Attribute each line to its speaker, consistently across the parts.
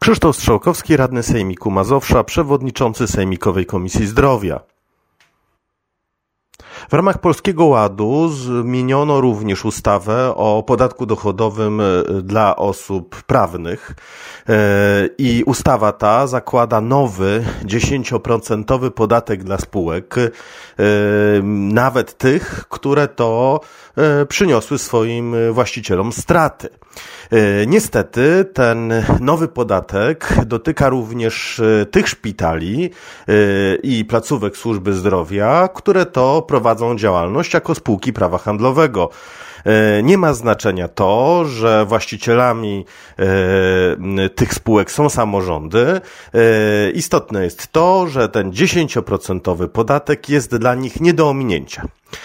Speaker 1: Krzysztof Strzałkowski, radny Sejmiku Mazowsza, przewodniczący Sejmikowej Komisji Zdrowia. W ramach Polskiego Ładu zmieniono również ustawę o podatku dochodowym dla osób prawnych i ustawa ta zakłada nowy 10% podatek dla spółek, nawet tych, które to przyniosły swoim właścicielom straty. Niestety ten nowy podatek dotyka również tych szpitali i placówek służby zdrowia, które to prowadzą działalność jako spółki prawa handlowego. Nie ma znaczenia to, że właścicielami tych spółek są samorządy. Istotne jest to, że ten 10% podatek jest dla nich nie do ominięcia.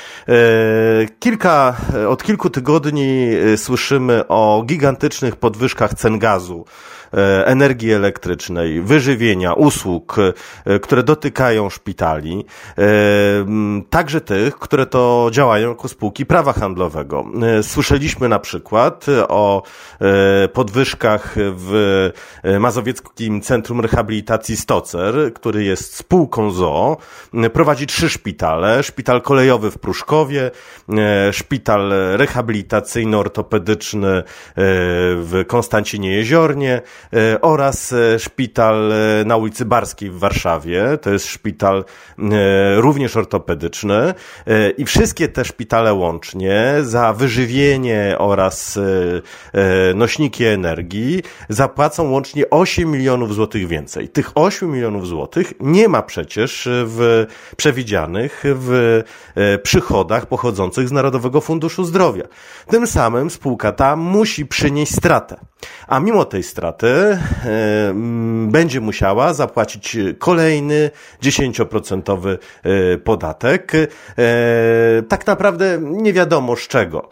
Speaker 1: Od kilku tygodni słyszymy o gigantycznych podwyżkach cen gazu, energii elektrycznej, wyżywienia, usług, które dotykają szpitali, także tych, które to działają jako spółki prawa handlowego. Słyszeliśmy na przykład o podwyżkach w Mazowieckim Centrum Rehabilitacji Stocer, który jest spółką ZOO, prowadzi 3 szpitale, szpital kolejowy w Pruszkowie, szpital rehabilitacyjno-ortopedyczny w Konstancinie Jeziornie oraz szpital na ulicy Barskiej w Warszawie. To jest szpital również ortopedyczny i wszystkie te szpitale łącznie za wyżywienie oraz nośniki energii zapłacą łącznie 8 milionów złotych więcej. Tych 8 milionów złotych nie ma przecież przewidzianych w przychodach pochodzących z Narodowego Funduszu Zdrowia. Tym samym spółka ta musi przynieść stratę. A mimo tej straty będzie musiała zapłacić kolejny 10% podatek. Tak naprawdę nie wiadomo z czego.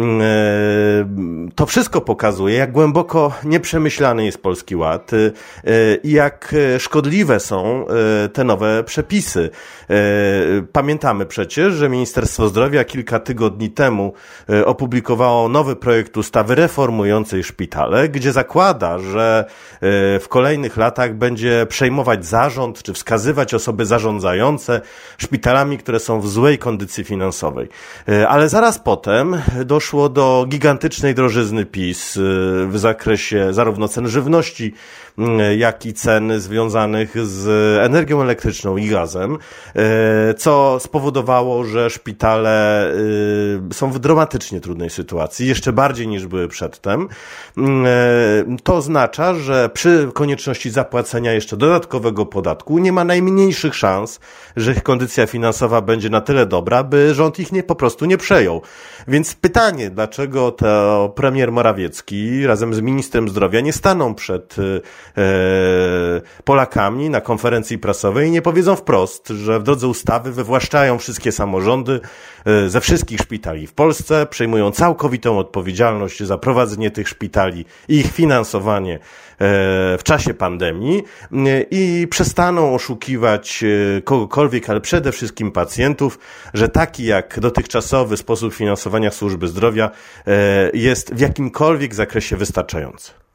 Speaker 1: To wszystko pokazuje, jak głęboko nieprzemyślany jest Polski Ład i jak szkodliwe są te nowe przepisy. Pamiętamy przecież, że Ministerstwo Zdrowia kilka tygodni temu opublikowało nowy projekt ustawy reformującej szpitale, gdzie zakłada, że w kolejnych latach będzie przejmować zarząd czy wskazywać osoby zarządzające szpitalami, które są w złej kondycji finansowej. Ale zaraz potem doszło do gigantycznej drożyzny PiS w zakresie zarówno cen żywności, jak i cen związanych z energią elektryczną i gazem, co spowodowało, że szpitale są w dramatycznie trudnej sytuacji, jeszcze bardziej niż były przedtem. To oznacza, że przy konieczności zapłacenia jeszcze dodatkowego podatku nie ma najmniejszych szans, że ich kondycja finansowa będzie na tyle dobra, by rząd ich po prostu nie przejął. Więc pytanie, dlaczego to premier Morawiecki razem z ministrem zdrowia nie staną przed Polakami na konferencji prasowej i nie powiedzą wprost, że w drodze ustawy wywłaszczają wszystkie samorządy ze wszystkich szpitali w Polsce, przejmują całkowitą odpowiedzialność za prowadzenie tych szpitali i ich finansowanie w czasie pandemii i przestaną oszukiwać kogokolwiek, ale przede wszystkim pacjentów, że taki jak dotychczasowy sposób finansowania służby zdrowia jest w jakimkolwiek zakresie wystarczający.